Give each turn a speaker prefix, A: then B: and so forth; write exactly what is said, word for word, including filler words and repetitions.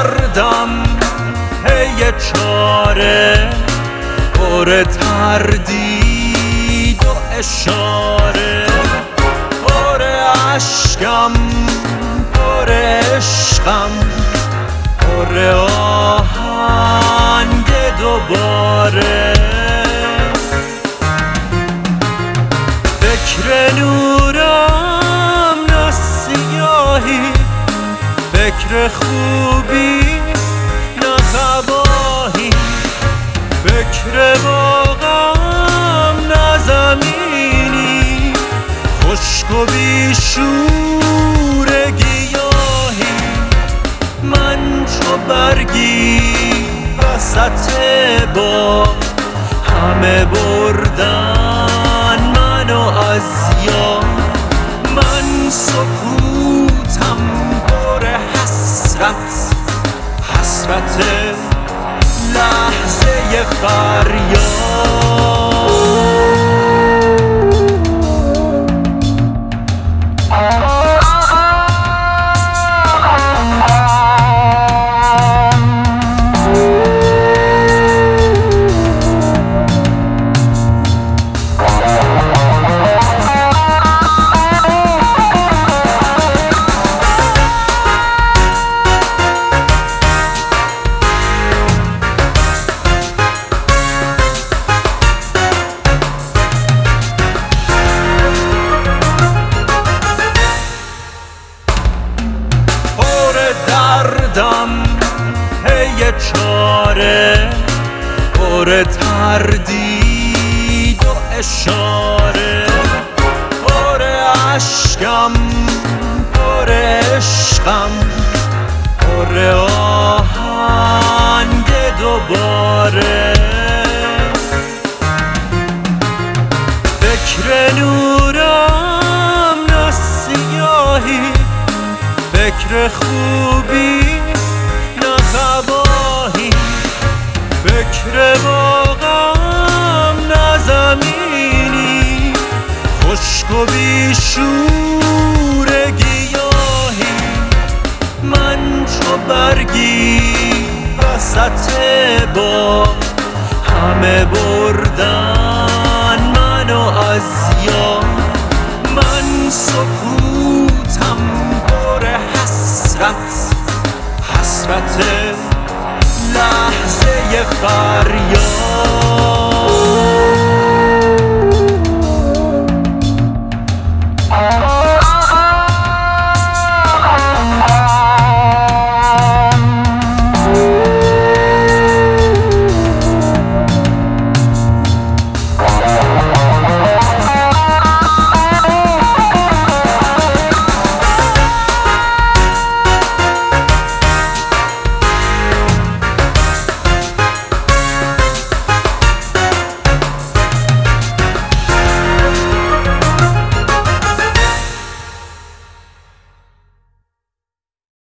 A: دردم پی چاره، پر تردید و اشاره، پر عشقم پر عشقم، پر آهنگ دوباره. فکر نورم نه سیاهی، فکر خوبی نه تباهی، فکر باغم نه زمینی، خشک و بیشور گیاهی. من چو برگی وسط باغ، همه بردن منو از یاد. من سکوتم پر حسرت، حسرت لحظه فریاد. دردم پی چاره، پر تردید و اشاره، پر عشقم پر عشقم، پر آهنگ دوباره. فکر نورم نه سیاهی، فکر خوبی نه تباهی، فکر باغم نه زمینی، خشک و بیشور گیاهی. من چو برگی وسط باغ، همه بردن منو از یاد. من سکوتم پر حسرت، حسرت لحظه فریاد.